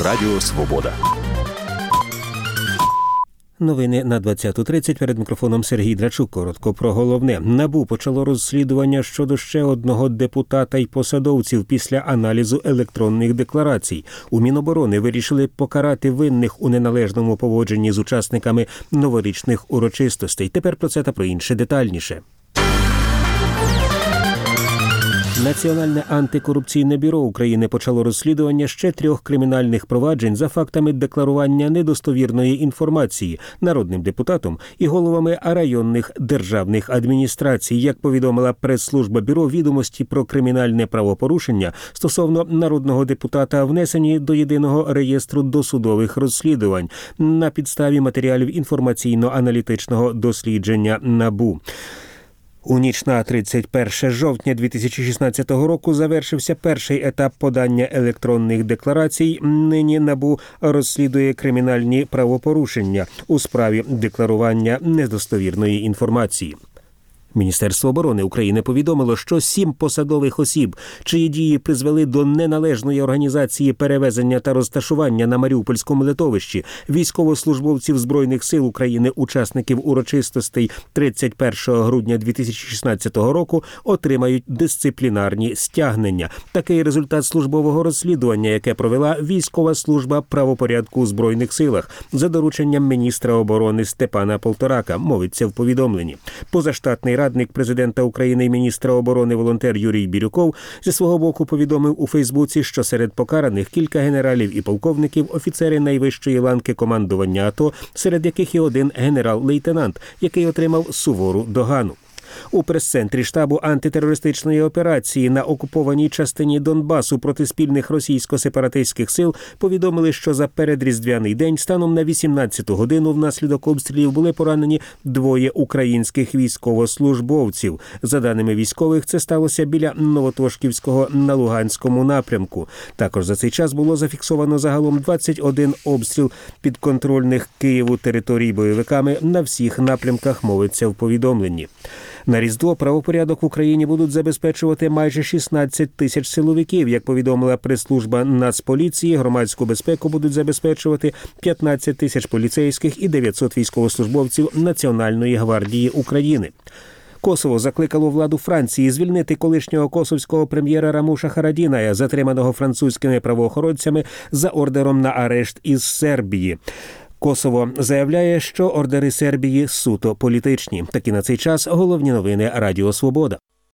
Радіо Свобода. Новини на 20:30. Перед мікрофоном Сергій Драчук. Коротко про головне. НАБУ почало розслідування щодо ще одного депутата й посадовців після аналізу електронних декларацій. У Міноборони вирішили покарати винних у неналежному поводженні з учасниками новорічних урочистостей. Тепер про це та про інше детальніше. Національне антикорупційне бюро України почало розслідування ще 3 кримінальних проваджень за фактами декларування недостовірної інформації народним депутатом і головами районних державних адміністрацій. Як повідомила прес-служба бюро, відомості про кримінальне правопорушення стосовно народного депутата внесені до єдиного реєстру досудових розслідувань на підставі матеріалів інформаційно-аналітичного дослідження НАБУ. У ніч на 31 жовтня 2016 року завершився перший етап подання електронних декларацій. Нині НАБУ розслідує кримінальні правопорушення у справі декларування недостовірної інформації. Міністерство оборони України повідомило, що 7 посадових осіб, чиї дії призвели до неналежної організації перевезення та розташування на Маріупольському литовищі військовослужбовців Збройних сил України, учасників урочистостей 31 грудня 2016 року, отримають дисциплінарні стягнення. Такий результат службового розслідування, яке провела військова служба правопорядку у Збройних силах за дорученням міністра оборони Степана Полторака, мовиться в повідомленні. Позаштатний радник президента України і міністра оборони волонтер Юрій Бірюков зі свого боку повідомив у Фейсбуці, що серед покараних кілька генералів і полковників, офіцери найвищої ланки командування АТО, серед яких і один генерал-лейтенант, який отримав сувору догану. У прес-центрі штабу антитерористичної операції на окупованій частині Донбасу проти спільних російсько-сепаратистських сил повідомили, що за передріздвяний день станом на 18-ту годину внаслідок обстрілів були поранені 2 українських військовослужбовців. За даними військових, це сталося біля Новотошківського на Луганському напрямку. Також за цей час було зафіксовано загалом 21 обстріл підконтрольних Києву територій бойовиками на всіх напрямках, мовиться в повідомленні. На Різдво правопорядок в Україні будуть забезпечувати майже 16 тисяч силовиків. Як повідомила прес-служба Нацполіції, громадську безпеку будуть забезпечувати 15 тисяч поліцейських і 900 військовослужбовців Національної гвардії України. Косово закликало владу Франції звільнити колишнього косовського прем'єра Рамуша Харадіная, затриманого французькими правоохоронцями за ордером на арешт із Сербії. Косово заявляє, що ордери Сербії суто політичні. Такі на цей час головні новини Радіо Свобода.